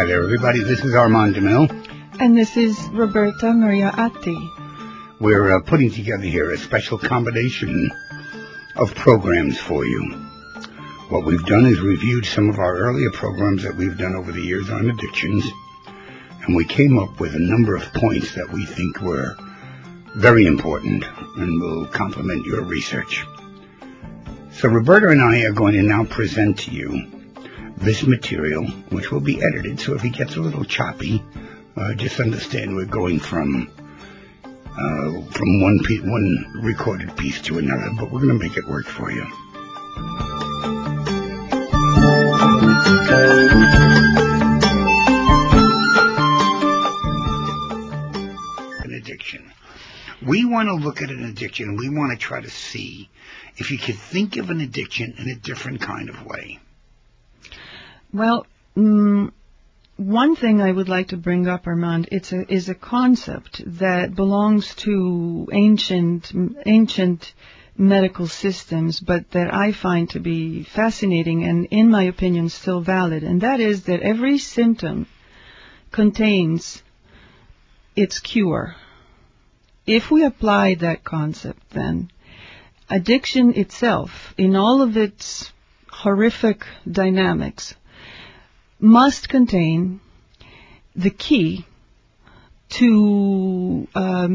there, everybody. This is Armand DeMille. And this is Roberta Maria Atti. We're putting together here a special combination of programs for you. What we've done is reviewed some of our earlier programs that we've done over the years on addictions, and we came up with a number of points that we think were very important and will complement your research. So Roberta and I are going to now present to you this material, which will be edited, so if it gets a little choppy, just understand we're going from one recorded piece to another, but we're going to make it work for you. An addiction. We want to look at an addiction, and we want to try to see if you could think of an addiction in a different kind of way. Well, one thing I would like to bring up, Armand, is a concept that belongs to ancient medical systems, but that I find to be fascinating and, in my opinion, still valid. And that is that every symptom contains its cure. If we apply that concept, then addiction itself, in all of its horrific dynamics, must contain the key to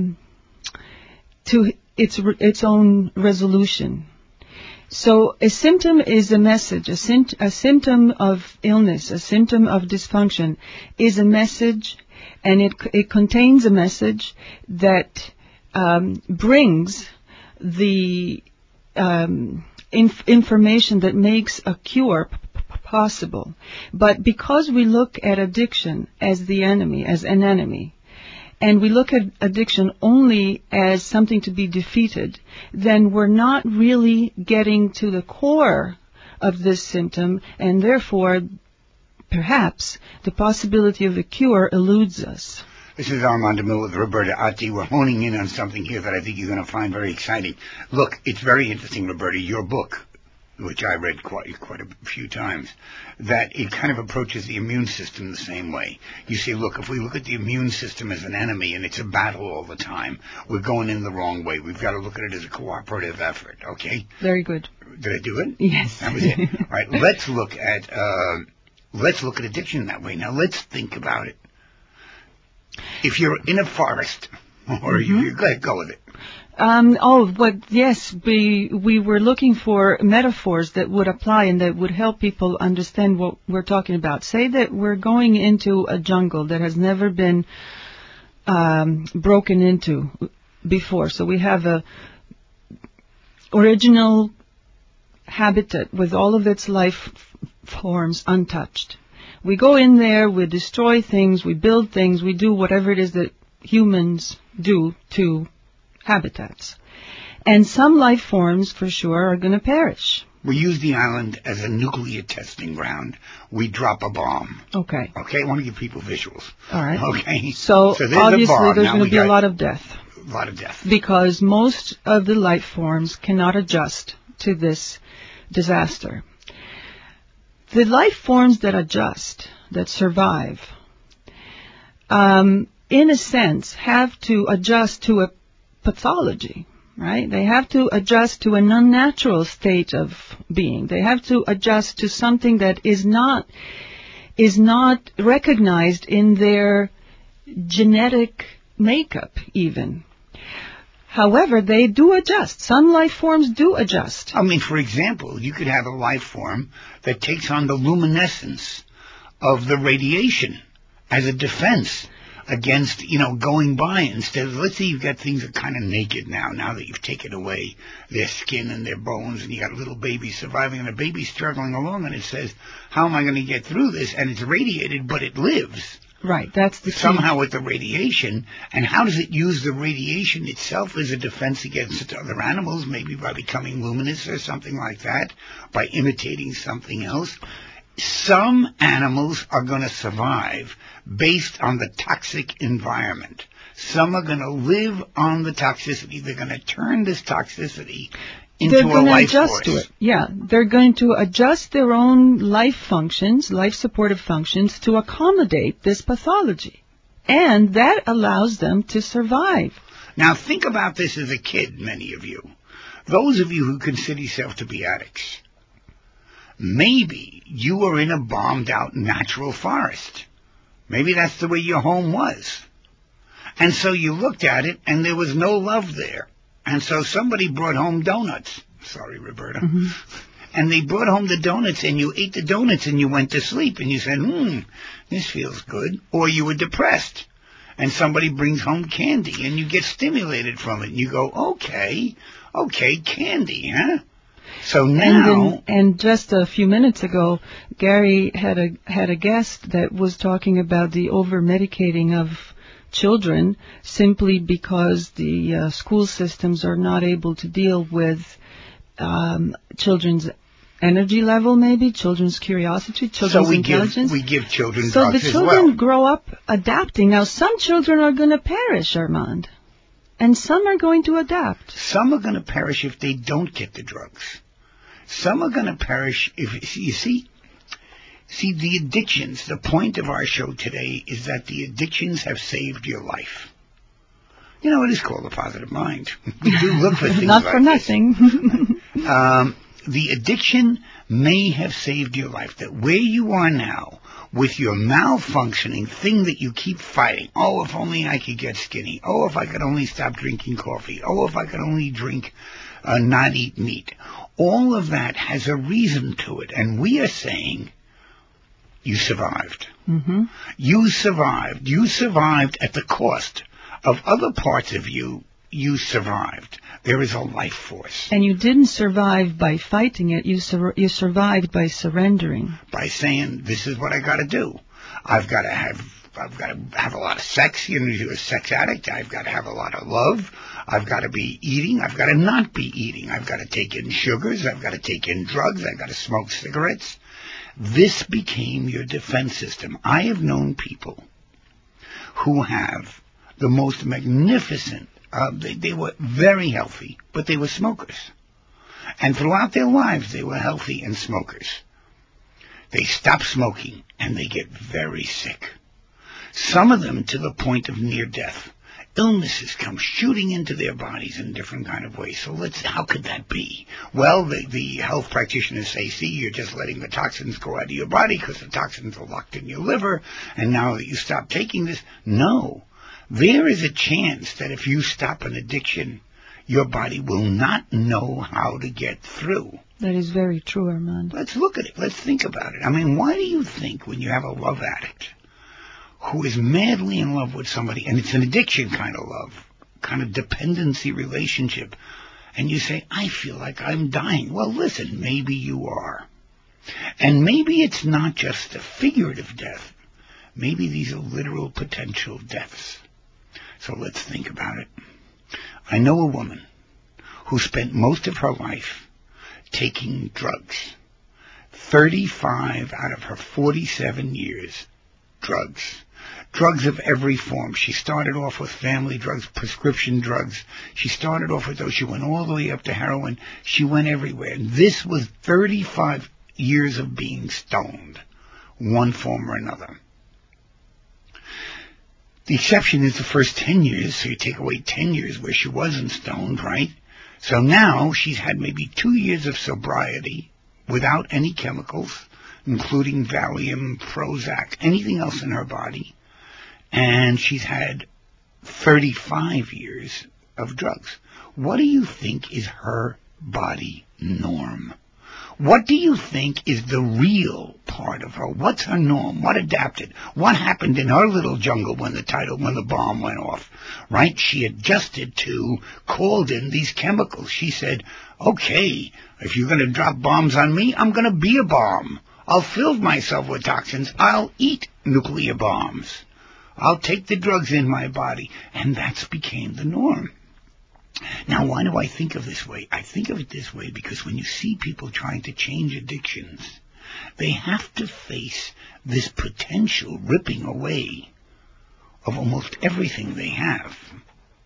its own resolution. So a symptom is a message. A symptom of illness, a symptom of dysfunction is a message, and it contains a message that brings the information that makes a cure possible. But because we look at addiction as the enemy, as an enemy, and we look at addiction only as something to be defeated, then we're not really getting to the core of this symptom, and therefore, perhaps, the possibility of a cure eludes us. This is Armand DeMille with Roberta Atti. We're honing in on something here that I think you're going to find very exciting. Look, it's very interesting, Roberta, your book, which I read quite a few times, that it kind of approaches the immune system the same way. You say, look, if we look at the immune system as an enemy and it's a battle all the time, we're going in the wrong way. We've got to look at it as a cooperative effort, okay? Very good. Did I do it? Yes. That was it. All right, let's look at addiction that way. Now, let's think about it. If you're in a forest, or you go with it. Yes, we were looking for metaphors that would apply and that would help people understand what we're talking about. Say that we're going into a jungle that has never been broken into before. So we have a original habitat with all of its life forms untouched. We go in there, we destroy things, we build things, we do whatever it is that humans do to habitats. And some life forms, for sure, are going to perish. We use the island as a nuclear testing ground. We drop a bomb. Okay. Okay, I want to give people visuals. All right. Okay. So obviously there's going to be a lot of death. A lot of death. Because most of the life forms cannot adjust to this disaster. The life forms that adjust, that survive, in a sense, have to adjust to a pathology, right? They have to adjust to an unnatural state of being. They have to adjust to something that is not recognized in their genetic makeup, even. However, they do adjust. Some life forms do adjust. I mean, for example, you could have a life form that takes on the luminescence of the radiation as a defense against, going by instead of, let's say you've got things that are kind of naked now that you've taken away their skin and their bones, and you got a little baby surviving and a baby struggling along, and it says, how am I going to get through this? And it's radiated, but it lives. Right, that's the key. Somehow with the radiation, and how does it use the radiation itself as a defense against other animals, maybe by becoming luminous or something like that, by imitating something else? Some animals are going to survive based on the toxic environment. Some are going to live on the toxicity. They're going to turn this toxicity into they're a going to life adjust force. to it. Yeah, they're going to adjust their own life functions, life supportive functions, to accommodate this pathology. And that allows them to survive. Now think about this as a kid, many of you. Those of you who consider yourself to be addicts. Maybe you were in a bombed-out natural forest. Maybe that's the way your home was. And so you looked at it, and there was no love there. And so somebody brought home donuts. Sorry, Roberta. Mm-hmm. And they brought home the donuts, and you ate the donuts, and you went to sleep, and you said, this feels good. Or you were depressed, and somebody brings home candy, and you get stimulated from it, and you go, okay, candy, huh? So now... And just a few minutes ago, Gary had a guest that was talking about the over-medicating of children simply because the school systems are not able to deal with children's energy level, maybe, children's curiosity, children's intelligence. We give children so drugs the children grow up adapting. Now, some children are going to perish, Armand, and some are going to adapt. Some are going to perish if they don't get the drugs. Some are going to perish if, you see, the addictions, the point of our show today is that the addictions have saved your life. You know, it is called a positive mind. We do look for things not like for nothing. The addiction may have saved your life. That where you are now, with your malfunctioning thing that you keep fighting, oh, if only I could get skinny, oh, if I could only stop drinking coffee, oh, if I could only drink, not eat meat. All of that has a reason to it, and we are saying, you survived. Mm-hmm. You survived. You survived at the cost of other parts of you. You survived. There is a life force. And you didn't survive by fighting it. You survived by surrendering. By saying, this is what I got to do. I've got to have a lot of sex. You know, you're a sex addict. I've got to have a lot of love. I've got to be eating. I've got to not be eating. I've got to take in sugars. I've got to take in drugs. I've got to smoke cigarettes. This became your defense system. I have known people who have the most magnificent, they were very healthy, but they were smokers. And throughout their lives, they were healthy and smokers. They stop smoking, and they get very sick. Some of them to the point of near death. Illnesses come shooting into their bodies in different kind of ways. So how could that be? Well, the health practitioners say, see, you're just letting the toxins go out of your body because the toxins are locked in your liver, and now that you stop taking this, no. There is a chance that if you stop an addiction, your body will not know how to get through. That is very true, Armand. Let's look at it. Let's think about it. I mean, why do you think when you have a love addict who is madly in love with somebody, and it's an addiction kind of love, kind of dependency relationship, and you say, I feel like I'm dying. Well, listen, maybe you are. And maybe it's not just a figurative death. Maybe these are literal potential deaths. So let's think about it. I know a woman who spent most of her life taking drugs. 35 out of her 47 years, drugs. Drugs of every form. She started off with family drugs, prescription drugs. She started off with those. She went all the way up to heroin. She went everywhere. And this was 35 years of being stoned, one form or another. The exception is the first 10 years, so you take away 10 years where she wasn't stoned, right? So now she's had maybe 2 years of sobriety without any chemicals, including Valium, Prozac, anything else in her body. And she's had 35 years of drugs. What do you think is her body norm? What do you think is the real part of her? What's her norm? What adapted? What happened in her little jungle when the bomb went off? Right? She adjusted to, called in these chemicals. She said, okay, if you're going to drop bombs on me, I'm going to be a bomb. I'll fill myself with toxins. I'll eat nuclear bombs. I'll take the drugs in my body. And that's became the norm. Now, why do I think of this way? I think of it this way because when you see people trying to change addictions, they have to face this potential ripping away of almost everything they have.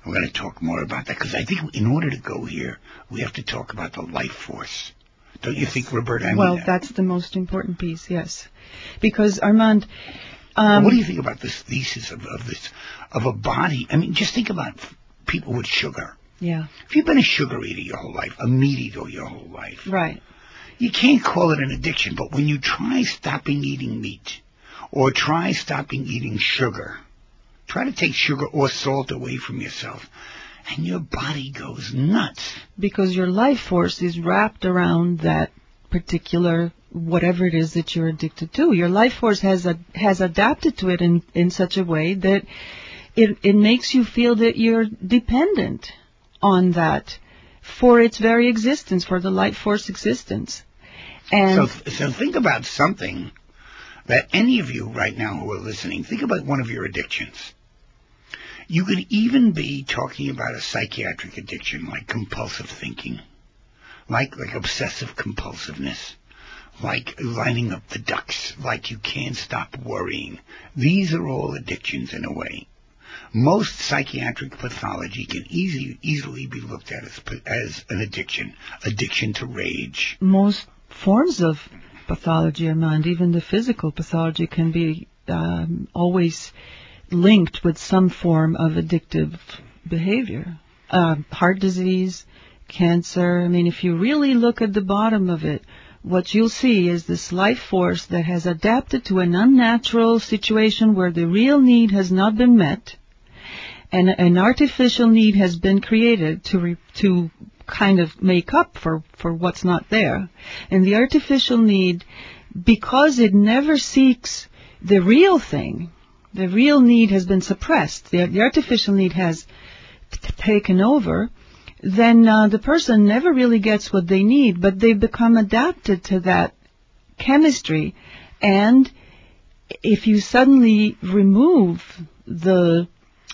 We're going to talk more about that because I think in order to go here, we have to talk about the life force. Don't you think, Roberta? That's the most important piece, yes. Because, Armand... what do you think about this thesis of a body? I mean, just think about people with sugar. Yeah. If you've been a sugar eater your whole life, a meat eater your whole life, right, you can't call it an addiction, but when you try stopping eating meat or try stopping eating sugar, try to take sugar or salt away from yourself, and your body goes nuts. Because your life force is wrapped around that particular whatever it is that you're addicted to. Your life force has adapted to it in such a way that it makes you feel that you're dependent on that for its very existence, for the life force existence. And so think about something that any of you right now who are listening, think about one of your addictions. You could even be talking about a psychiatric addiction like compulsive thinking, like obsessive compulsiveness, like lining up the ducks, like you can't stop worrying. These are all addictions in a way. Most psychiatric pathology can easily be looked at as an addiction to rage. Most forms of pathology, Armand, even the physical pathology, can be always linked with some form of addictive behavior. Heart disease, cancer. I mean, if you really look at the bottom of it, what you'll see is this life force that has adapted to an unnatural situation where the real need has not been met, and an artificial need has been created to kind of make up for what's not there. And the artificial need, because it never seeks the real thing, the real need has been suppressed. The artificial need has taken over. Then the person never really gets what they need, but they become adapted to that chemistry. And if you suddenly remove the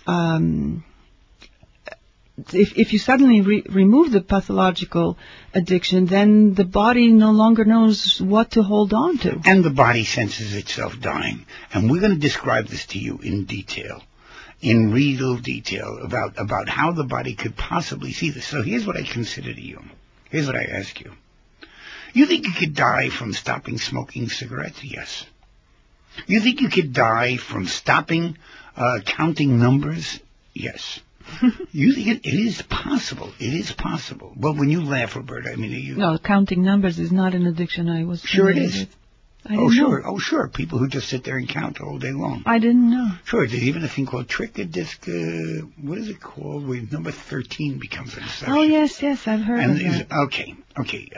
if you suddenly remove the pathological addiction, then the body no longer knows what to hold on to. And the body senses itself dying. And we're going to describe this to you in detail, in real detail, about how the body could possibly see this. So here's what I consider to you. Here's what I ask you. You think you could die from stopping smoking cigarettes? Yes. You think you could die from stopping counting numbers? Yes. You think it is possible. It is possible. Well, when you laugh, Roberta, I mean... No, counting numbers is not an addiction. I was... Sure it is. Know. Oh, sure. People who just sit there and count all day long. I didn't know. Sure. There's even a thing called trick-a-disc. What is it called? Where number 13 becomes an obsession. Oh, yes, I've heard of that. Okay.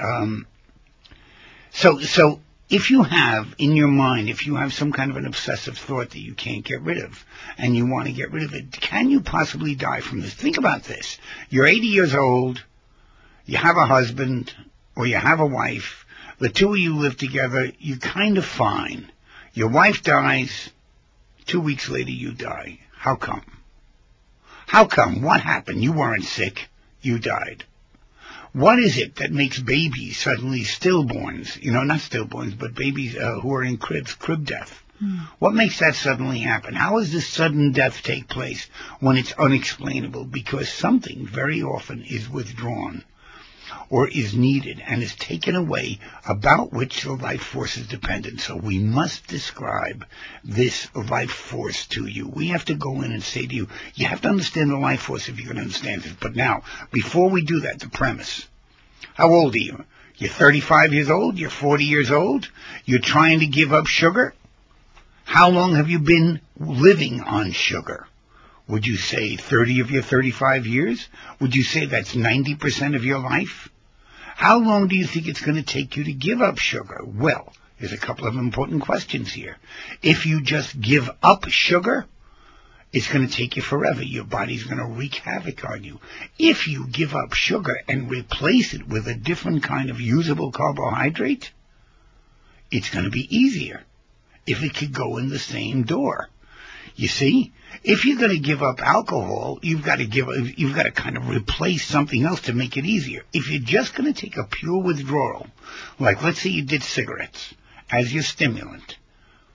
So if you have in your mind, if you have some kind of an obsessive thought that you can't get rid of, and you want to get rid of it, can you possibly die from this? Think about this. You're 80 years old. You have a husband, or you have a wife. The two of you live together. You're kind of fine. Your wife dies. 2 weeks later, you die. How come? How come? What happened? You weren't sick. You died. What is it that makes babies suddenly stillborns? Not stillborns, but babies who are in cribs, crib death. What makes that suddenly happen? How does this sudden death take place when it's unexplainable? Because something very often is withdrawn or is needed and is taken away about which the life force is dependent. So we must describe this life force to you. We have to go in and say to you, you have to understand the life force if you're going to understand it. But now, before we do that, the premise. How old are you? You're 35 years old? You're 40 years old? You're trying to give up sugar? How long have you been living on sugar? Would you say 30 of your 35 years? Would you say that's 90% of your life? How long do you think it's going to take you to give up sugar? Well, there's a couple of important questions here. If you just give up sugar, it's going to take you forever. Your body's going to wreak havoc on you. If you give up sugar and replace it with a different kind of usable carbohydrate, it's going to be easier if it could go in the same door. You see, if you're going to give up alcohol, you've got to kind of replace something else to make it easier. If you're just going to take a pure withdrawal, like let's say you did cigarettes as your stimulant,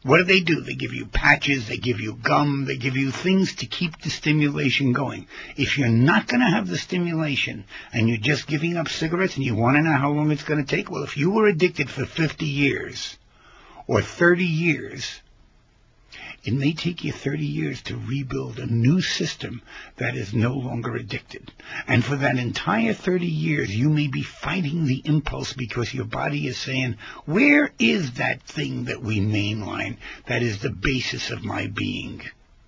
What do? They give you patches, they give you gum, they give you things to keep the stimulation going. If you're not going to have the stimulation and you're just giving up cigarettes and you want to know how long it's going to take, well, if you were addicted for 50 years or 30 years, it may take you 30 years to rebuild a new system that is no longer addicted. And for that entire 30 years, you may be fighting the impulse because your body is saying, where is that thing that we mainline that is the basis of my being?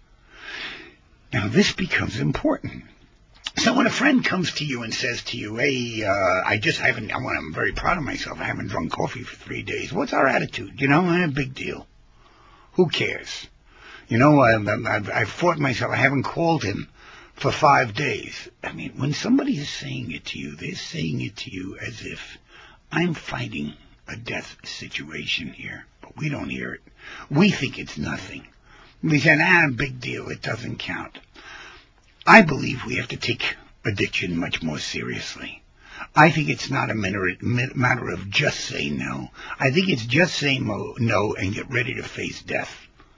Now, this becomes important. So when a friend comes to you and says to you, hey, I'm very proud of myself. I haven't drunk coffee for 3 days. What's our attitude? Big deal. Who cares? I've fought myself. I haven't called him for 5 days. I mean, when somebody is saying it to you, they're saying it to you as if I'm fighting a death situation here, but we don't hear it. We think it's nothing. We said, big deal. It doesn't count. I believe we have to take addiction much more seriously. I think it's not a matter of just say no. I think it's just say no and get ready to face death.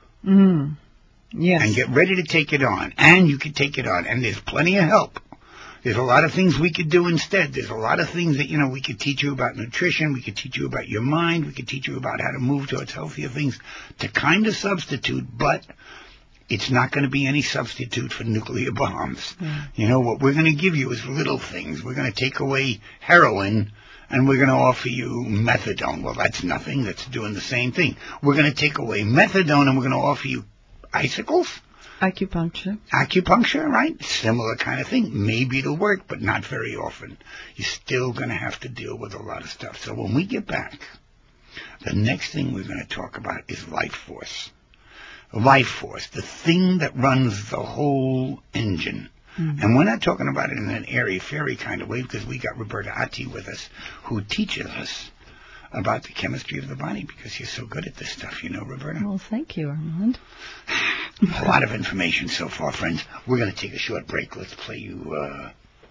Yes. And get ready to take it on. And you can take it on. And there's plenty of help. There's a lot of things we could do instead. There's a lot of things that, we could teach you about nutrition. We could teach you about your mind. We could teach you about how to move towards healthier things to kind of substitute. But it's not going to be any substitute for nuclear bombs. What we're going to give you is little things. We're going to take away heroin and we're going to offer you methadone. Well, that's nothing. That's doing the same thing. We're going to take away methadone and we're going to offer you icicles? Acupuncture, right? Similar kind of thing. Maybe it'll work, but not very often. You're still going to have to deal with a lot of stuff. So when we get back, the next thing we're going to talk about is life force. Life force, the thing that runs the whole engine. And we're not talking about it in an airy-fairy kind of way because we got Roberta Atti with us who teaches us about the chemistry of the body because you're so good at this stuff, Roberta. Well, thank you, Armand. A lot of information so far, friends. We're going to take a short break. Let's play you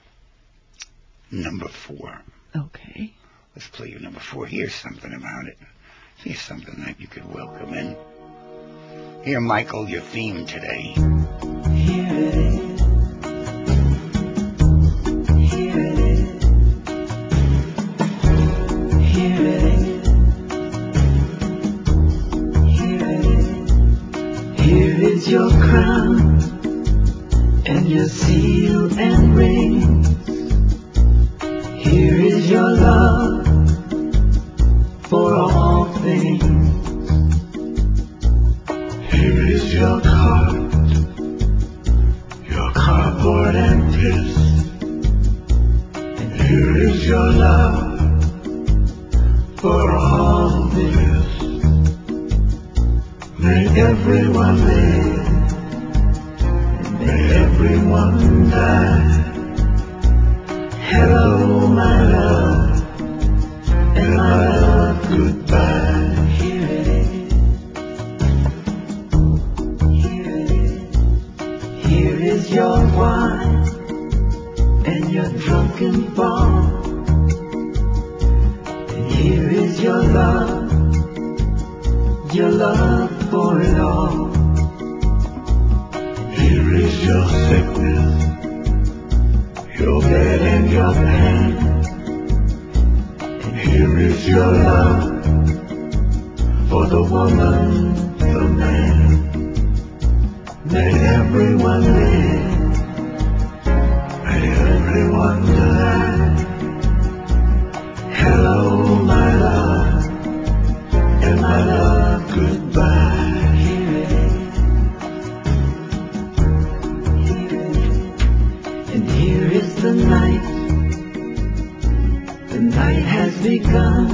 number 4. Okay. Let's play you number 4. Here's something about it. Here's something that you could welcome in. Here, Michael, your theme today. Here it is. Your crown and your seal and ring. Here is your love for all things. Here is your cardboard and piss. And here is your love for all this. May everyone live. May everyone die. Hello, my love, and my love, goodbye. Here it is. Here it is. Here is your wine and your drunken ball. And here is your love for it all. Here is your sickness, your bed and your pain. And here is your love for the woman, the man. May everyone live, may everyone die. Hello, my love, and my love, goodbye. The night has begun,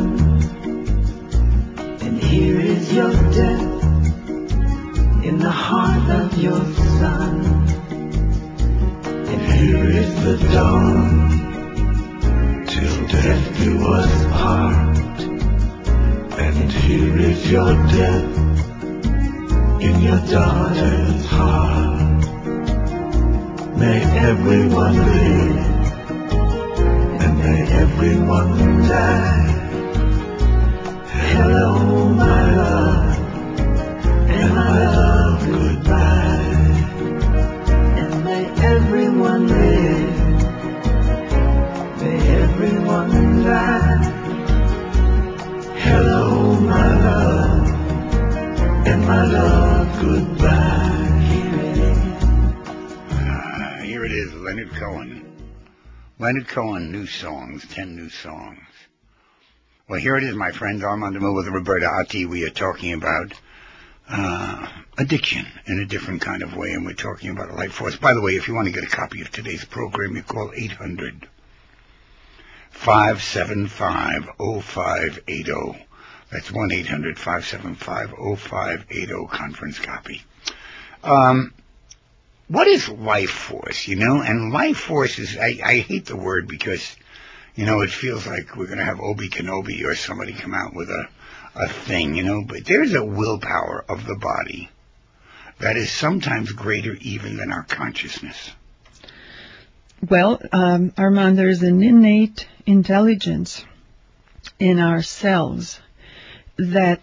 and here is your death in the heart of your son. And here is the dawn, till death do us part. And here is your death in your daughter's heart. May everyone live, and may everyone die. Hello, my love, Leonard Cohen, new songs, 10 new songs. Well, here it is, my friends. Armand Demille with Roberta Atti. We are talking about addiction in a different kind of way, and we're talking about a life force. By the way, if you want to get a copy of today's program, you call 800-575-0580. That's 1-800-575-0580, conference copy. What is life force, And life force is, I hate the word because, it feels like we're going to have Obi Kenobi or somebody come out with a thing, but there's a willpower of the body that is sometimes greater even than our consciousness. Well, Armand, there's an innate intelligence in ourselves that,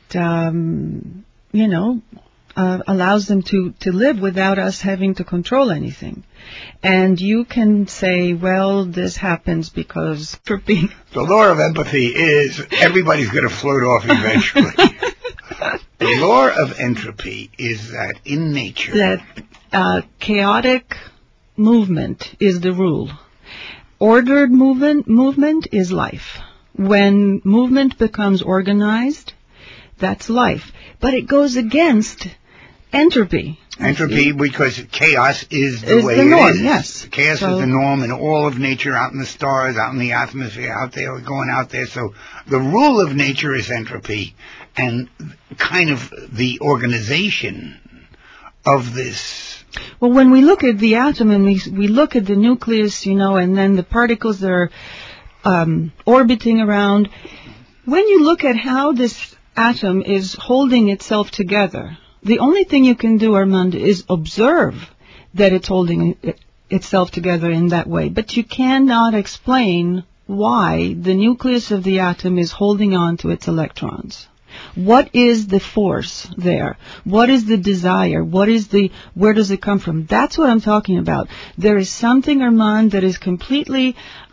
allows them to live without us having to control anything. And you can say, well, this happens because the law of empathy is everybody's going to float off eventually. The law of entropy is that in nature, that chaotic movement is the rule. Ordered movement is life. When movement becomes organized, that's life. But it goes against entropy. Entropy, because chaos is the way the norm, it is. Yes. Chaos is the norm in all of nature, out in the stars, out in the atmosphere, out there, going out there. So the rule of nature is entropy, and kind of the organization of this. Well, when we look at the atom and we look at the nucleus, and then the particles that are orbiting around, when you look at how this atom is holding itself together, the only thing you can do, Armand, is observe that it's holding itself together in that way. But you cannot explain why the nucleus of the atom is holding on to its electrons. What is the force there? What is the desire? Where does it come from? That's what I'm talking about. There is something, Armand, that is completely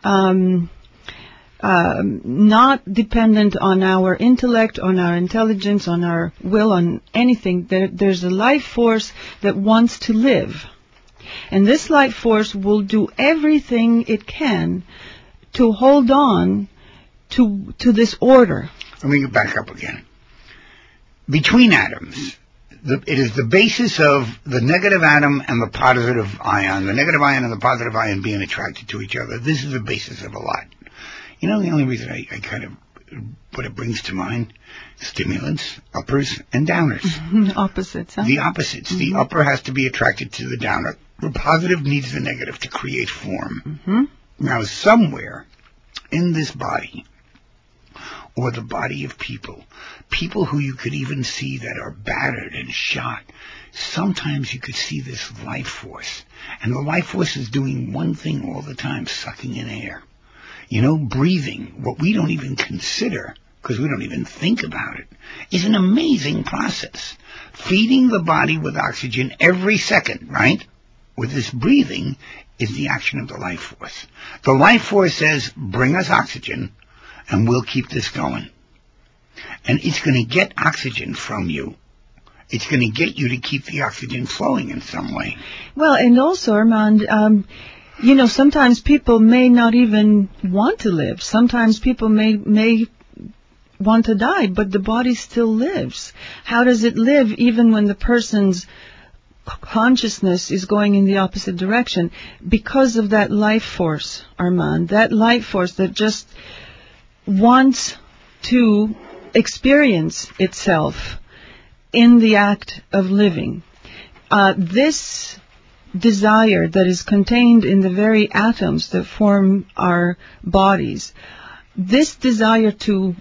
not dependent on our intellect, on our intelligence, on our will, on anything. There's a life force that wants to live. And this life force will do everything it can to hold on to this order. Let me back up again. Between atoms, it is the basis of the negative atom and the positive ion. The negative ion and the positive ion being attracted to each other. This is the basis of a lot. The only reason I kind of, what it brings to mind, stimulants, uppers, and downers. Opposites, huh? The opposites. Mm-hmm. The upper has to be attracted to the downer. The positive needs the negative to create form. Mm-hmm. Now, somewhere in this body, or the body of people who you could even see that are battered and shot, sometimes you could see this life force. And the life force is doing one thing all the time, sucking in air. Breathing, what we don't even consider, because we don't even think about it, is an amazing process. Feeding the body with oxygen every second, right? With this breathing is the action of the life force. The life force says, bring us oxygen, and we'll keep this going. And it's going to get oxygen from you. It's going to get you to keep the oxygen flowing in some way. Well, and also, Armand, sometimes people may not even want to live. Sometimes people may want to die, but the body still lives. How does it live even when the person's consciousness is going in the opposite direction? Because of that life force, Armand, that life force that just wants to experience itself in the act of living. This desire that is contained in the very atoms that form our bodies, this desire to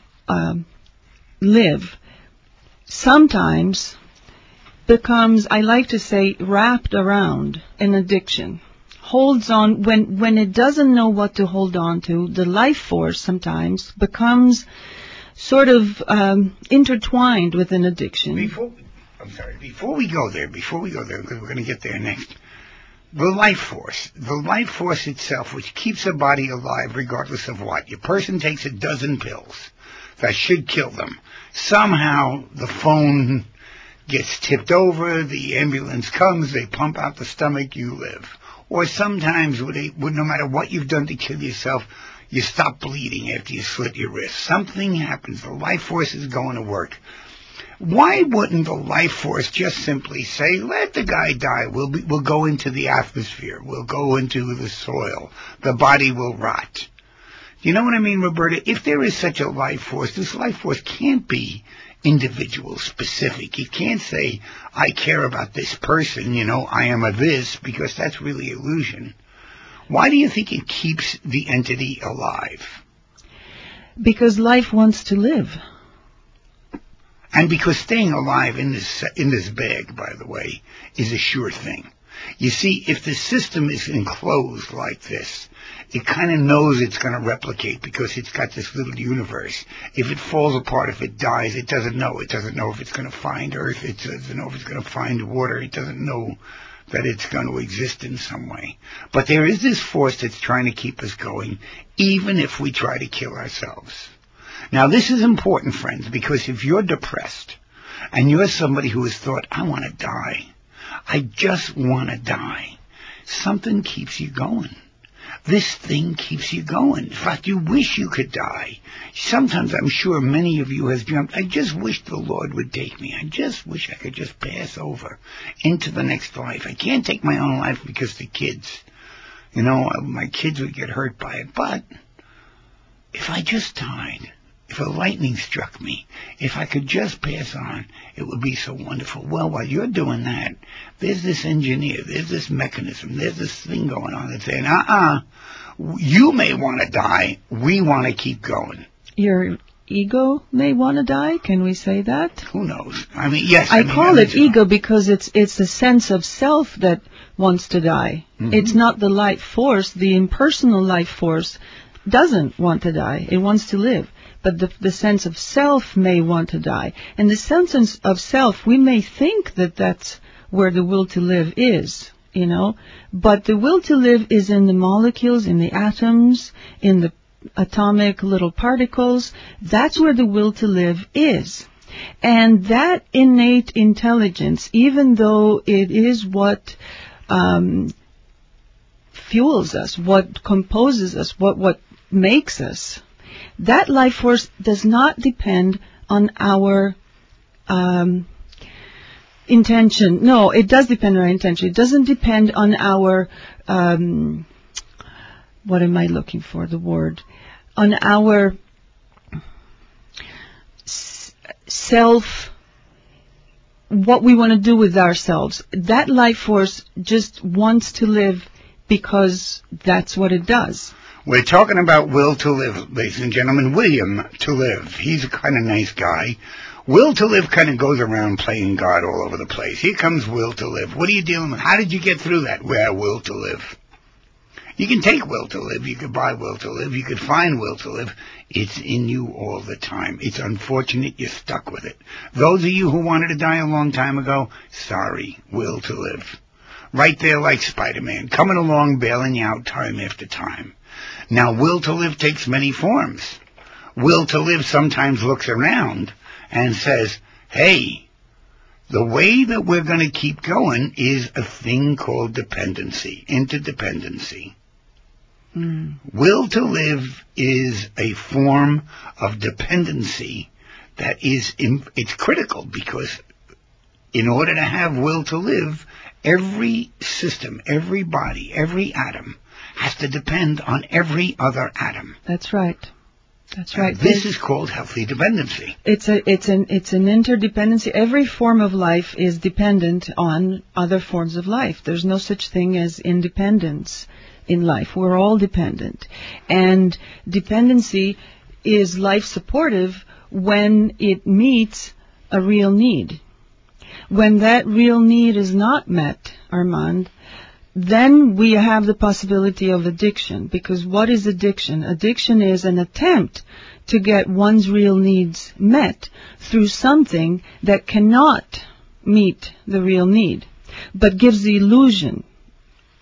live sometimes becomes, I like to say, wrapped around an addiction. Holds on, when it doesn't know what to hold on to, the life force sometimes becomes sort of intertwined with an addiction. Before we go there, because we're going to get there next, the life force itself, which keeps a body alive regardless of what. Your person takes a dozen pills that should kill them. Somehow the phone gets tipped over, the ambulance comes, they pump out the stomach, you live. Or sometimes no matter what you've done to kill yourself, you stop bleeding after you slit your wrist. Something happens. The life force is going to work. Why wouldn't the life force just simply say, let the guy die, we'll go into the atmosphere, we'll go into the soil, the body will rot? You know what I mean, Roberta? If there is such a life force, this life force can't be individual specific. You can't say, I care about this person, I am a this, because that's really illusion. Why do you think it keeps the entity alive? Because life wants to live. And because staying alive in this bag, by the way, is a sure thing. You see, if the system is enclosed like this, it kind of knows it's going to replicate because it's got this little universe. If it falls apart, if it dies, it doesn't know. It doesn't know if it's going to find Earth. It doesn't know if it's going to find water. It doesn't know that it's going to exist in some way. But there is this force that's trying to keep us going, even if we try to kill ourselves. Now, this is important, friends, because if you're depressed and you're somebody who has thought, I want to die, I just want to die, something keeps you going. This thing keeps you going. In fact, you wish you could die. Sometimes I'm sure many of you have dreamt, I just wish the Lord would take me. I just wish I could just pass over into the next life. I can't take my own life because the kids, my kids would get hurt by it. But if I just died, if a lightning struck me, if I could just pass on, it would be so wonderful. Well, while you're doing that, there's this engineer, there's this mechanism, there's this thing going on that's saying, you may want to die, we want to keep going. Your ego may want to die? Can we say that? Who knows? I mean, yes. I call it ego because it's the sense of self that wants to die. Mm-hmm. It's not the life force. The impersonal life force doesn't want to die. It wants to live. But the sense of self may want to die. And the sense of self, we may think that that's where the will to live is, But the will to live is in the molecules, in the atoms, in the atomic little particles. That's where the will to live is. And that innate intelligence, even though it is what fuels us, what composes us, what makes us, that life force does not depend on our intention. No, it does depend on our intention. It doesn't depend on our, what am I looking for, the word? On our self, what we want to do with ourselves. That life force just wants to live because that's what it does. We're talking about will to live, ladies and gentlemen. William to live. He's a kind of nice guy. Will to live kind of goes around playing God all over the place. Here comes will to live. What are you dealing with? How did you get through that? Well, will to live. You can take will to live. You could buy will to live. You could find will to live. It's in you all the time. It's unfortunate you're stuck with it. Those of you who wanted to die a long time ago, sorry, will to live. Right there like Spider-Man, coming along, bailing you out time after time. Now, will to live takes many forms. Will to live sometimes looks around and says, hey, the way that we're going to keep going is a thing called dependency, interdependency. Will to live is a form of dependency that is, it's critical because in order to have will to live, every system, every body, every atom has to depend on every other atom. That's right. That's right. This is called healthy dependency. It's an interdependency. Every form of life is dependent on other forms of life. There's no such thing as independence in life. We're all dependent. And dependency is life supportive when it meets a real need. When that real need is not met, Armand, then we have the possibility of addiction. Because what is addiction? Addiction is an attempt to get one's real needs met through something that cannot meet the real need, but gives the illusion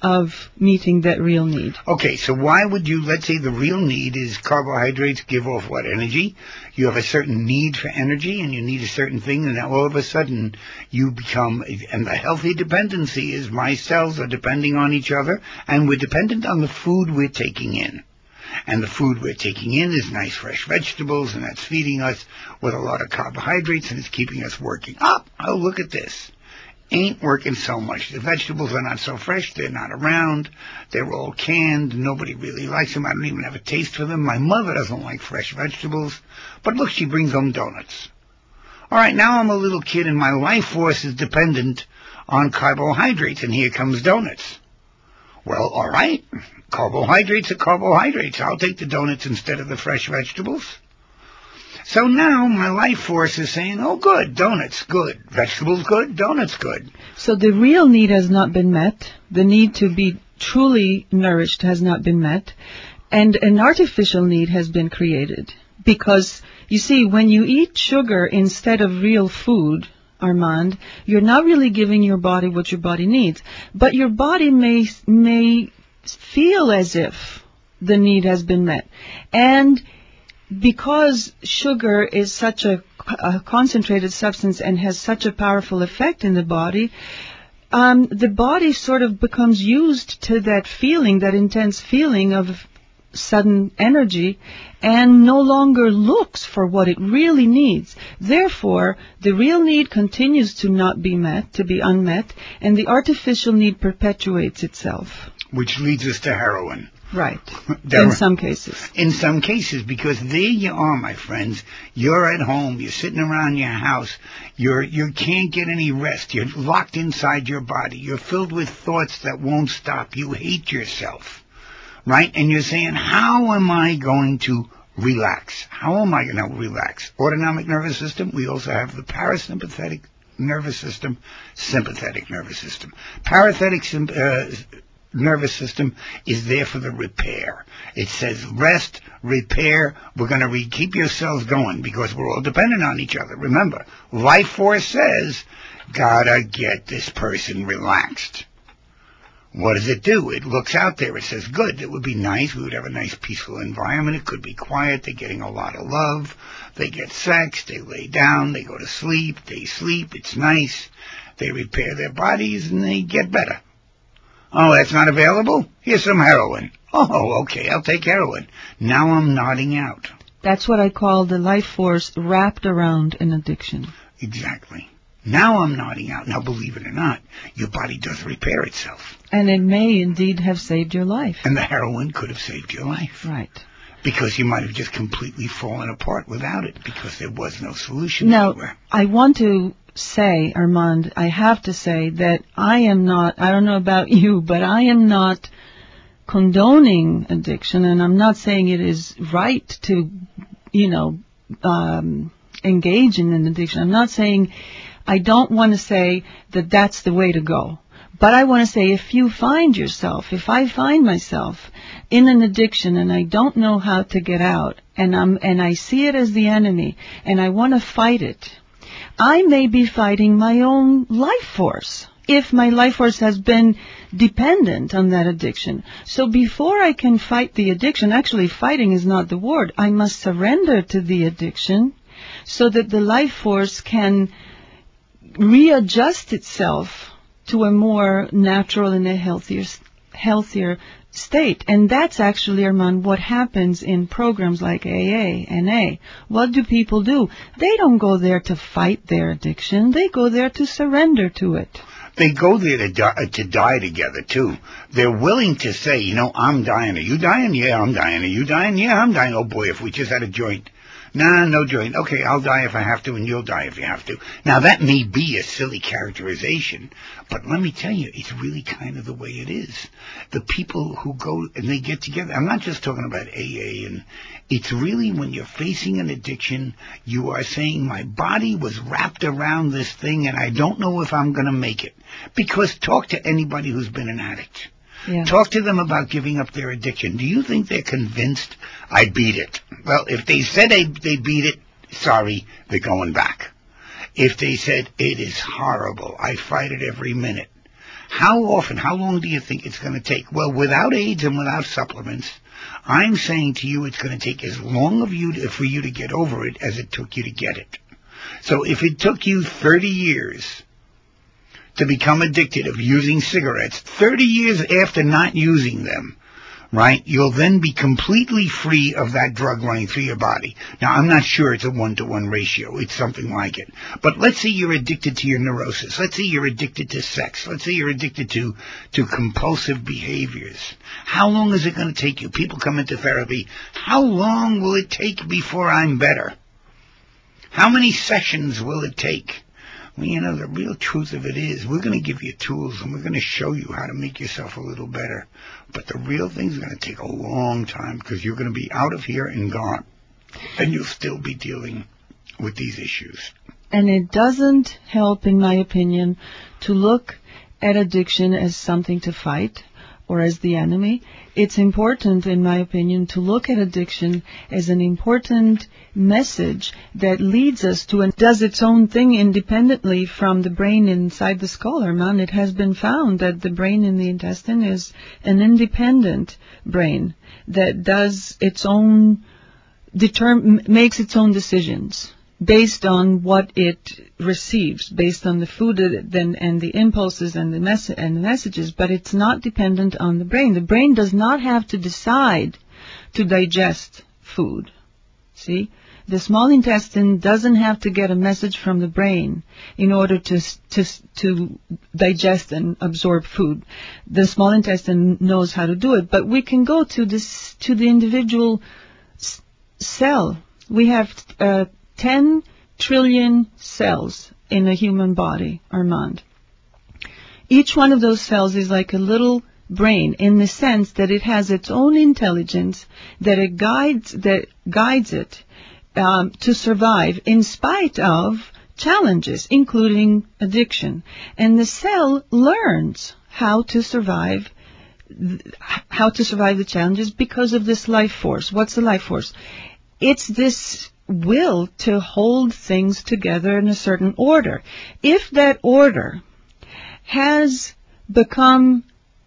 of meeting that real need. Okay, so why would you, let's say the real need is carbohydrates give off what? Energy? You have a certain need for energy and you need a certain thing, and all of a sudden you become, and the healthy dependency is my cells are depending on each other, and we're dependent on the food we're taking in. And the food we're taking in is nice fresh vegetables, and that's feeding us with a lot of carbohydrates, and it's keeping us working. Oh, look at this. Ain't working so much. The vegetables are not so fresh. They're not around. They're all canned. Nobody really likes them. I don't even have a taste for them. My mother doesn't like fresh vegetables. But look, she brings home donuts. All right, now I'm a little kid and my life force is dependent on carbohydrates, and here comes donuts. Well, all right. Carbohydrates are carbohydrates. I'll take the donuts instead of the fresh vegetables. So now my life force is saying, oh, good, donuts, good. Vegetables, good. Donuts, good. So the real need has not been met. The need to be truly nourished has not been met. And an artificial need has been created. Because, you see, when you eat sugar instead of real food, Armand, you're not really giving your body what your body needs. But your body may feel as if the need has been met. And because sugar is such a concentrated substance and has such a powerful effect in the body sort of becomes used to that feeling, that intense feeling of sudden energy, and no longer looks for what it really needs. Therefore, the real need continues to not be met, to be unmet, and the artificial need perpetuates itself. Which leads us to heroin. Right. In some cases. In some cases, because there you are, my friends. You're at home. You're sitting around your house. You can't get any rest. You're locked inside your body. You're filled with thoughts that won't stop. You hate yourself, right? And you're saying, how am I going to relax? How am I going to relax? Autonomic nervous system. We also have the parasympathetic nervous system, sympathetic nervous system. Nervous system is there for the repair. It says rest, repair. We're going to keep your cells going because we're all dependent on each other. Remember, life force says, gotta get this person relaxed. What does it do? It looks out there. It says, good, it would be nice. We would have a nice peaceful environment. It could be quiet. They're getting a lot of love. They get sex. They lay down. They go to sleep. They sleep. It's nice. They repair their bodies and they get better. Oh, that's not available? Here's some heroin. Oh, okay, I'll take heroin. Now I'm nodding out. That's what I call the life force wrapped around an addiction. Exactly. Now I'm nodding out. Now, believe it or not, your body does repair itself. And it may indeed have saved your life. And the heroin could have saved your life. Right. Because you might have just completely fallen apart without it because there was no solution anywhere. I want to say, Armand, I have to say that I don't know about you, but I am not condoning addiction, and I'm not saying it is right to, engage in an addiction. I'm not saying, I don't want to say that that's the way to go. But I want to say, if I find myself in an addiction and I don't know how to get out, and I see it as the enemy, and I want to fight it, I may be fighting my own life force, if my life force has been dependent on that addiction. So before I can fight the addiction, actually fighting is not the word, I must surrender to the addiction so that the life force can readjust itself to a more natural and a healthier state. And that's actually, Armand, what happens in programs like AA, NA. What do people do? They don't go there to fight their addiction. They go there to surrender to it. They go there to die together, too. They're willing to say, I'm dying. Are you dying? Yeah, I'm dying. Are you dying? Yeah, I'm dying. Oh, boy, if we just had a joint. Nah, no joint. Okay, I'll die if I have to, and you'll die if you have to. Now, that may be a silly characterization, but let me tell you, it's really kind of the way it is. The people who go and they get together, I'm not just talking about AA, and it's really when you're facing an addiction, you are saying, my body was wrapped around this thing, and I don't know if I'm going to make it. Because talk to anybody who's been an addict. Yeah. Talk to them about giving up their addiction. Do you think they're convinced I beat it? Well, if they said they beat it, sorry, they're going back. If they said it is horrible, I fight it every minute, How often, how long do you think it's going to take? Well, without AIDS and without supplements, I'm saying to you it's going to take as long for you to get over it as it took you to get it. So if it took you 30 years to become addicted of using cigarettes, 30 years after not using them, right, you'll then be completely free of that drug running through your body. Now, I'm not sure it's a 1-to-1 ratio. It's something like it. But let's say you're addicted to your neurosis. Let's say you're addicted to sex. Let's say you're addicted to compulsive behaviors. How long is it going to take you? People come into therapy. How long will it take before I'm better? How many sessions will it take? Well, the real truth of it is we're going to give you tools and we're going to show you how to make yourself a little better. But the real thing's going to take a long time because you're going to be out of here and gone. And you'll still be dealing with these issues. And it doesn't help, in my opinion, to look at addiction as something to fight or as the enemy. It's important, in my opinion, to look at addiction as an important message that leads us to and does its own thing independently from the brain inside the skull, Armand. It has been found that the brain in the intestine is an independent brain that does its own, makes its own decisions based on what it receives, based on the food and the impulses and the messages, but it's not dependent on the brain. The brain does not have to decide to digest food. See? The small intestine doesn't have to get a message from the brain in order to digest and absorb food. The small intestine knows how to do it, but we can go to the individual cell. We have 10 trillion cells in a human body, Armand. Each one of those cells is like a little brain in the sense that it has its own intelligence, that it guides it to survive in spite of challenges, including addiction. And the cell learns how to survive the challenges because of this life force. What's the life force? It's this will to hold things together in a certain order. If that order has become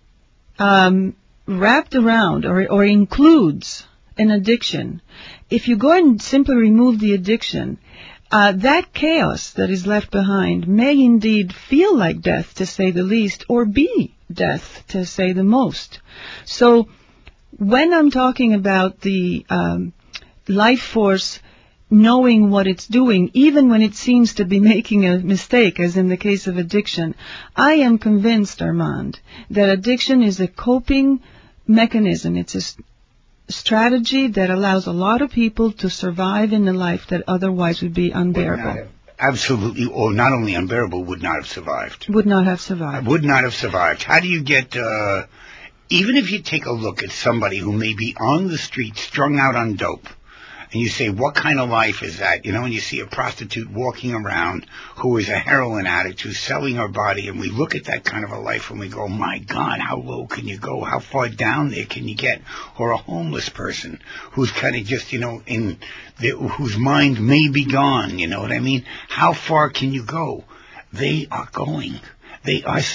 wrapped around or includes an addiction, if you go and simply remove the addiction, that chaos that is left behind may indeed feel like death, to say the least, or be death, to say the most. So when I'm talking about the life force knowing what it's doing, even when it seems to be making a mistake, as in the case of addiction, I am convinced, Armand, that addiction is a coping mechanism. It's a strategy that allows a lot of people to survive in a life that otherwise would be unbearable. Absolutely, or not only unbearable, would not have survived. Would not have survived. Would not have survived. How do you get, even if you take a look at somebody who may be on the street strung out on dope, and you say, what kind of life is that? And you see a prostitute walking around who is a heroin addict who's selling her body, and we look at that kind of a life and we go, my God, how low can you go? How far down there can you get? Or a homeless person who's kind of just, whose mind may be gone, you know what I mean? How far can you go? They are going. They are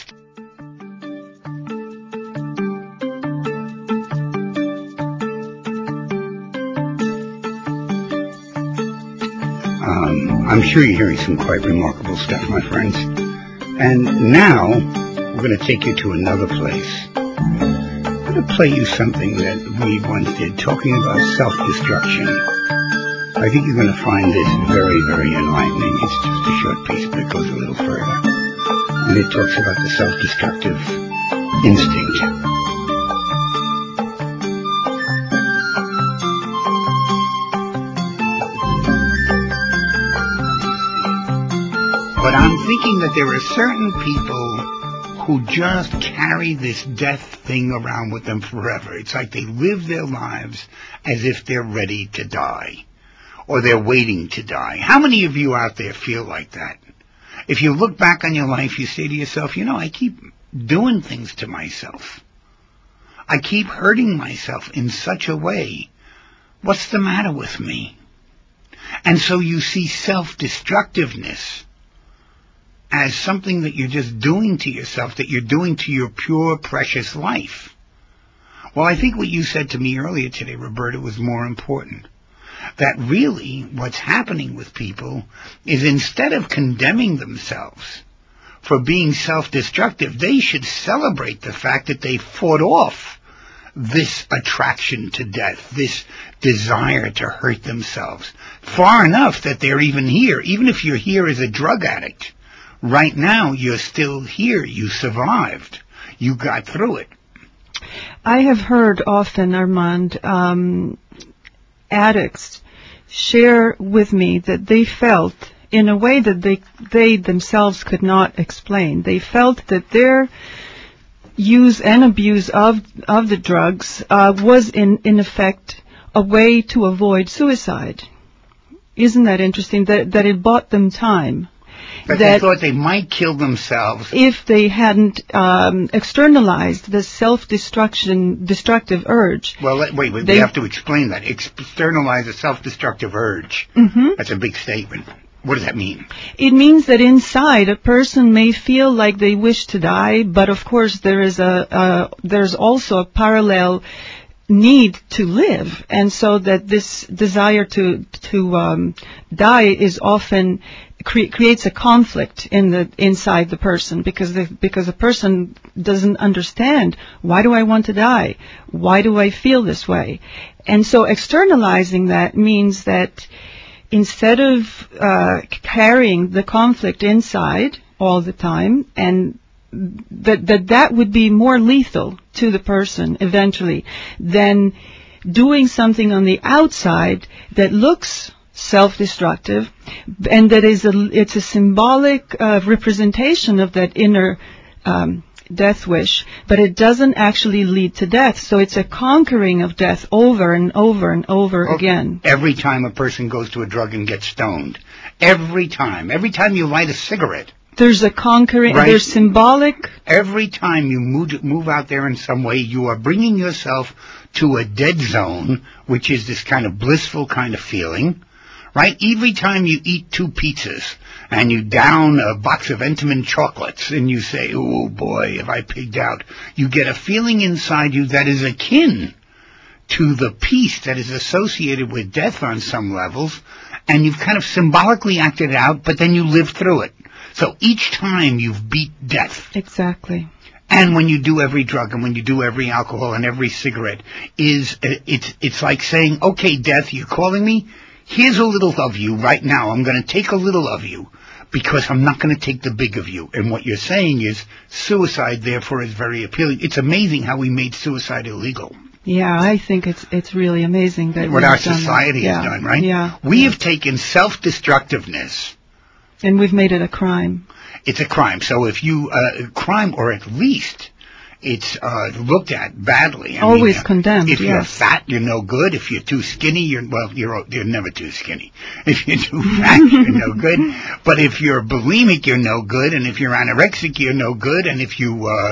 I'm sure you're hearing some quite remarkable stuff, my friends. And now, we're going to take you to another place. I'm going to play you something that we once did, talking about self-destruction. I think you're going to find this very, very enlightening. It's just a short piece, but it goes a little further. And it talks about the self-destructive instinct. But I'm thinking that there are certain people who just carry this death thing around with them forever. It's like they live their lives as if they're ready to die, or they're waiting to die. How many of you out there feel like that? If you look back on your life, you say to yourself, I keep doing things to myself. I keep hurting myself in such a way. What's the matter with me? And so you see self-destructiveness as something that you're just doing to yourself, that you're doing to your pure, precious life. Well, I think what you said to me earlier today, Roberta, was more important. That really what's happening with people is instead of condemning themselves for being self-destructive, they should celebrate the fact that they fought off this attraction to death, this desire to hurt themselves, far enough that they're even here. Even if you're here as a drug addict, right now you're still here. You survived. You got through it. I have heard often, Armand, addicts share with me that they felt, in a way that they themselves could not explain, they felt that their use and abuse of the drugs was in effect a way to avoid suicide. Isn't that interesting? That it bought them time. But they thought they might kill themselves if they hadn't externalized the destructive urge. Well, wait, we have to explain that. Externalize a self-destructive urge. Mm-hmm. That's a big statement. What does that mean? It means that inside a person may feel like they wish to die, but of course there's also a parallel need to live, and so that this desire to die is often creates a conflict inside the person, because the person doesn't understand, why do I want to die? Why do I feel this way? And so externalizing that means that instead of carrying the conflict inside all the time, and that would be more lethal to the person eventually than doing something on the outside that looks self-destructive, and that it's a symbolic representation of that inner death wish, but it doesn't actually lead to death. So it's a conquering of death over and over and over again. Every time a person goes to a drug and gets stoned, every time you light a cigarette, there's a conquering, right? There's symbolic. Every time you move out there in some way, you are bringing yourself to a dead zone, which is this kind of blissful kind of feeling, right? Every time you eat 2 pizzas and you down a box of Entenmann chocolates and you say, oh boy, have I pigged out, you get a feeling inside you that is akin to the peace that is associated with death on some levels, and you've kind of symbolically acted it out, but then you live through it. So each time you've beat death. Exactly. And when you do every drug and when you do every alcohol and every cigarette, it's like saying, okay, death, you're calling me? Here's a little of you right now. I'm going to take a little of you because I'm not going to take the big of you. And what you're saying is suicide, therefore, is very appealing. It's amazing how we made suicide illegal. Yeah, I think it's really amazing that what our society has done, right? Yeah. We have taken self-destructiveness, and we've made it a crime. It's a crime. So if you, crime, or at least it's looked at badly. Always condemned, If you're fat, you're no good. If you're too skinny, you're never too skinny. If you're too fat, you're no good. But if you're bulimic, you're no good. And if you're anorexic, you're no good. And if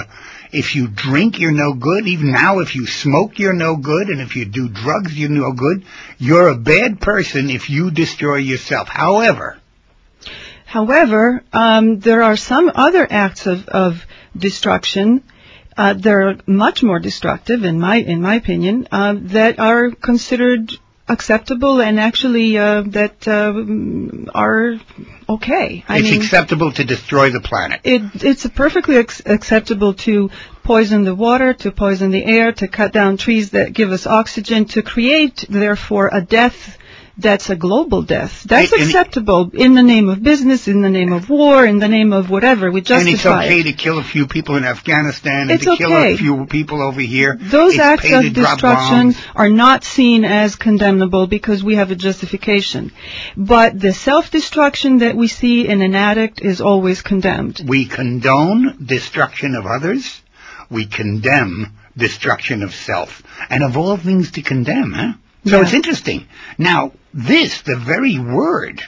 you drink, you're no good. Even now, if you smoke, you're no good. And if you do drugs, you're no good. You're a bad person if you destroy yourself. However, there are some other acts of destruction. They're much more destructive, in my opinion, that are considered acceptable and actually that are okay. It's acceptable to destroy the planet. It's perfectly acceptable to poison the water, to poison the air, to cut down trees that give us oxygen, to create, therefore, a death that's a global death. That's acceptable in the name of business, in the name of war, in the name of whatever. We justify it. And it's okay to kill a few people in Afghanistan and kill a few people over here. Those acts of destruction are not seen as condemnable because we have a justification. But the self-destruction that we see in an addict is always condemned. We condone destruction of others. We condemn destruction of self. And of all things to condemn, huh? So it's interesting. Now, the very word,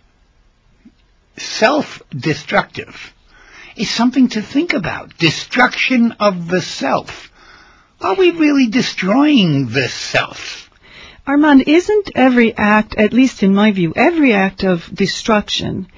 self-destructive, is something to think about. Destruction of the self. Are we really destroying the self? Armand, isn't every act, at least in my view, every act of destruction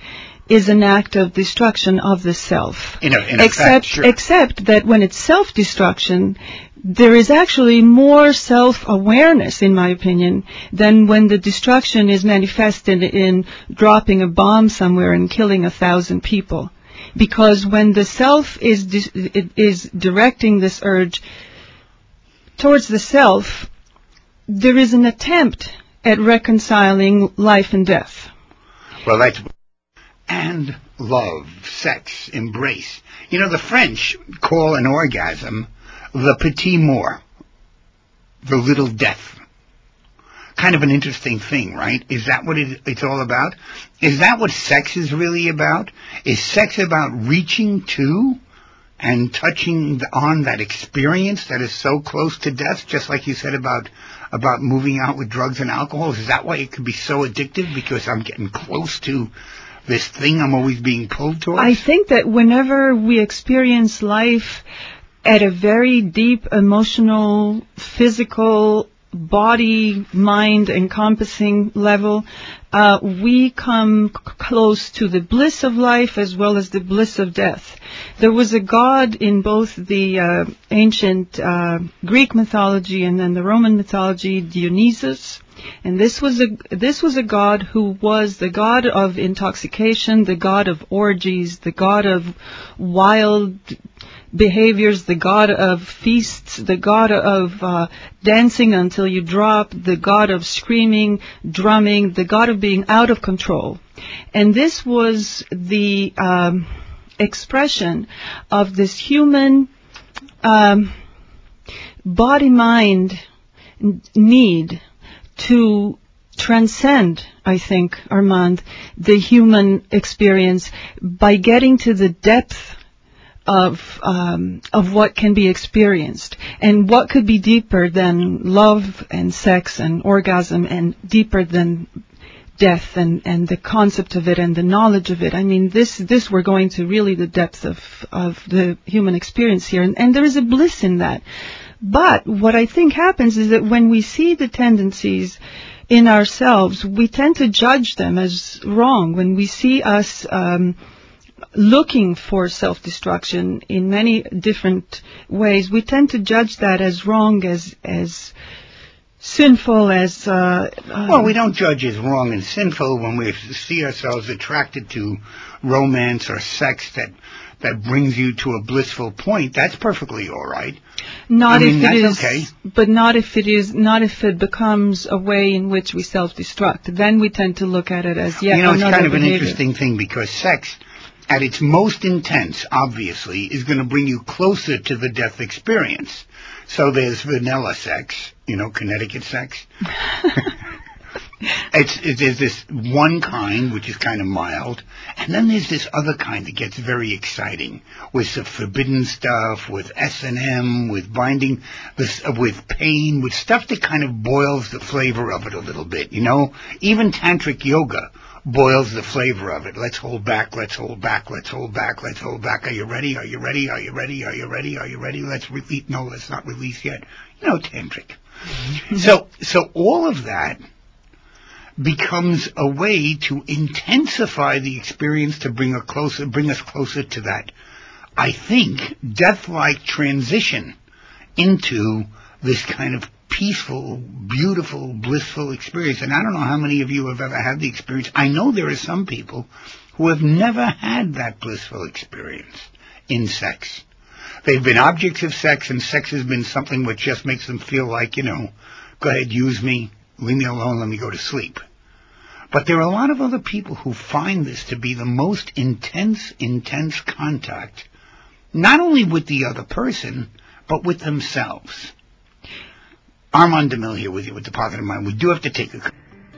is an act of destruction of the self. Except that when it's self-destruction, there is actually more self-awareness, in my opinion, than when the destruction is manifested in dropping a bomb somewhere and killing 1,000 people. Because when the self is directing this urge towards the self, there is an attempt at reconciling life and death. Well, that's... And love, sex, embrace. You know, the French call an orgasm the petit mort, the little death. Kind of an interesting thing, right? Is that what it's all about? Is that what sex is really about? Is sex about reaching to and touching on that experience that is so close to death, just like you said about moving out with drugs and alcohol? Is that why it can be so addictive? Because I'm getting close to this thing I'm always being pulled towards? I think that whenever we experience life at a very deep emotional, physical, body, mind encompassing level, we come close to the bliss of life as well as the bliss of death. There was a god in both the ancient Greek mythology and then the Roman mythology, Dionysus. And this was a god who was the god of intoxication, the god of orgies, the god of wild behaviors, the god of feasts, the god of dancing until you drop, the god of screaming, drumming, the god of being out of control. And this was the expression of this human body-mind need to transcend, I think, Armand, the human experience by getting to the depth of what can be experienced, and what could be deeper than love and sex and orgasm, and deeper than death and the concept of it and the knowledge of it. I mean, this we're going to really the depth of the human experience here, and there is a bliss in that. But what I think happens is that when we see the tendencies in ourselves, we tend to judge them as wrong. When we see us looking for self-destruction in many different ways, we tend to judge that as wrong, as sinful, as... well, we don't judge as wrong and sinful when we see ourselves attracted to romance or sex that brings you to a blissful point. That's perfectly all right. Not if it is, okay. But not if it becomes a way in which we self-destruct. Then we tend to look at it as yet another it's kind of behavior. An interesting thing, because sex, at its most intense, obviously, is going to bring you closer to the death experience. So there's vanilla sex, Connecticut sex. There's this one kind, which is kind of mild, and then there's this other kind that gets very exciting, with some forbidden stuff, with S&M, with binding, with pain, with stuff that kind of boils the flavor of it a little bit, Even tantric yoga boils the flavor of it. Let's hold back, let's hold back, let's hold back, let's hold back. Are you ready? Are you ready? Are you ready? Are you ready? Are you ready? Let's release. No, let's not release yet. Tantric. So all of that becomes a way to intensify the experience, to bring us closer to that, I think, death-like transition into this kind of peaceful, beautiful, blissful experience. And I don't know how many of you have ever had the experience. I know there are some people who have never had that blissful experience in sex. They've been objects of sex, and sex has been something which just makes them feel like, go ahead, use me, leave me alone, let me go to sleep. But there are a lot of other people who find this to be the most intense contact, not only with the other person, but with themselves. Armand DeMille here with you with the Positive Mind. We do have to take a...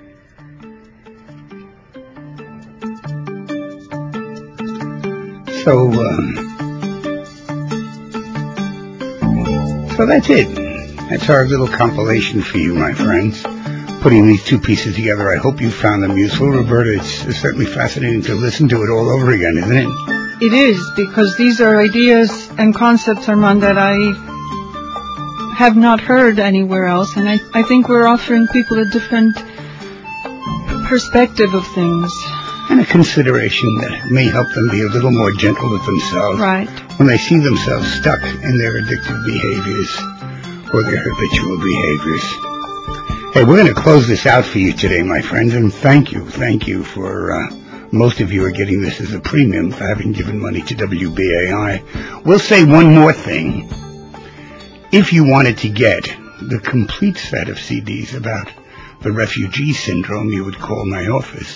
So that's it. That's our little compilation for you, my friends. Putting these two pieces together. I hope you found them useful. Roberta, it's certainly fascinating to listen to it all over again, isn't it? It is, because these are ideas and concepts, Armand, that I have not heard anywhere else, and I think we're offering people a different perspective of things. and a consideration that may help them be a little more gentle with themselves Right. when they see themselves stuck in their addictive behaviors or their habitual behaviors. Hey, we're going to close this out for you today, my friends, and thank you for most of you are getting this as a premium for having given money to WBAI. We'll say one more thing. If you wanted to get the complete set of CDs about the refugee syndrome, you would call my office,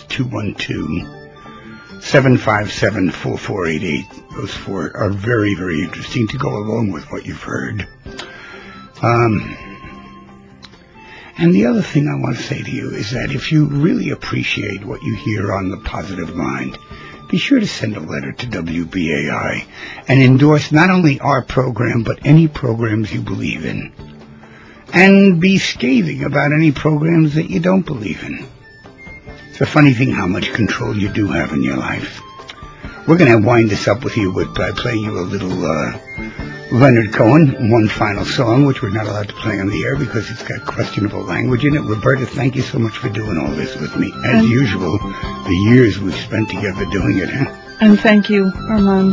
212-757-4488. Those four are very, very interesting to go along with what you've heard. And the other thing I want to say to you is that if you really appreciate what you hear on The Positive Mind, be sure to send a letter to WBAI and endorse not only our program, but any programs you believe in. And be scathing about any programs that you don't believe in. It's a funny thing how much control you do have in your life. We're going to wind this up with you by playing you a little Leonard Cohen, one final song, which we're not allowed to play on the air because it's got questionable language in it. Roberta, thank you so much for doing all this with me. As usual, the years we've spent together doing it, huh? And thank you, Armand.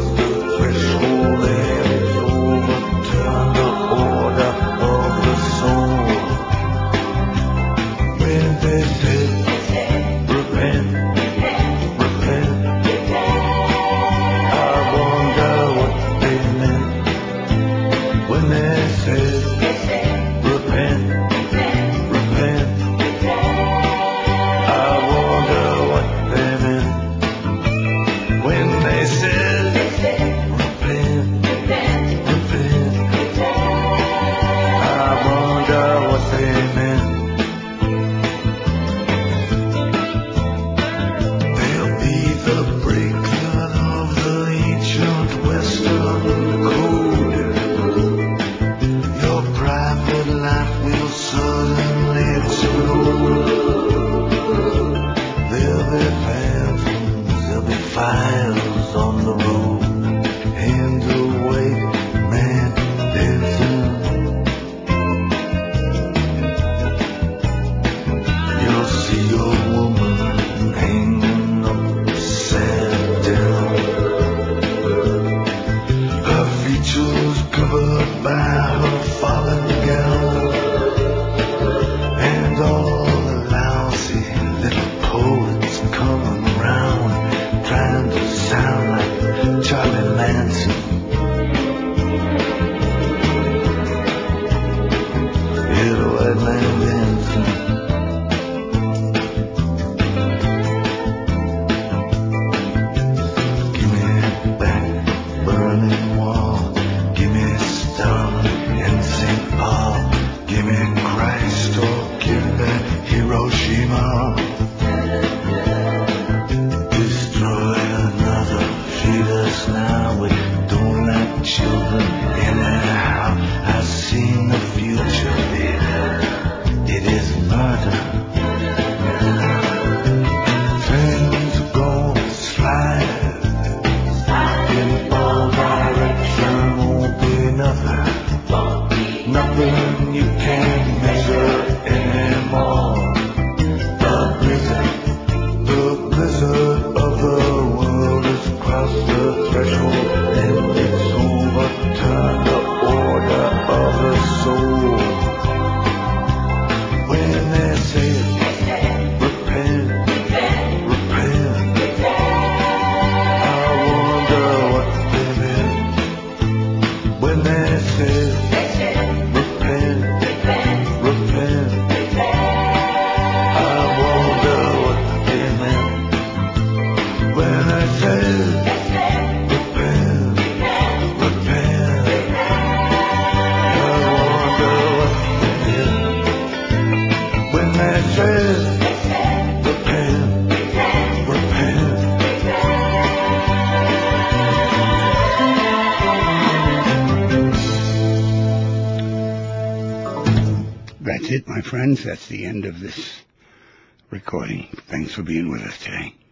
Soul nothing you can measure anymore. The blizzard of the world has crossed the threshold, and it's overturned the order of the soul. When they say repent, repent, I wonder what they meant. When they say repent, repent, I wonder what they meant. When I say repent, repent, I wonder what they meant. When they say repent, repent. That's it, my friends. That's the end of this recording. Thanks for being with us today.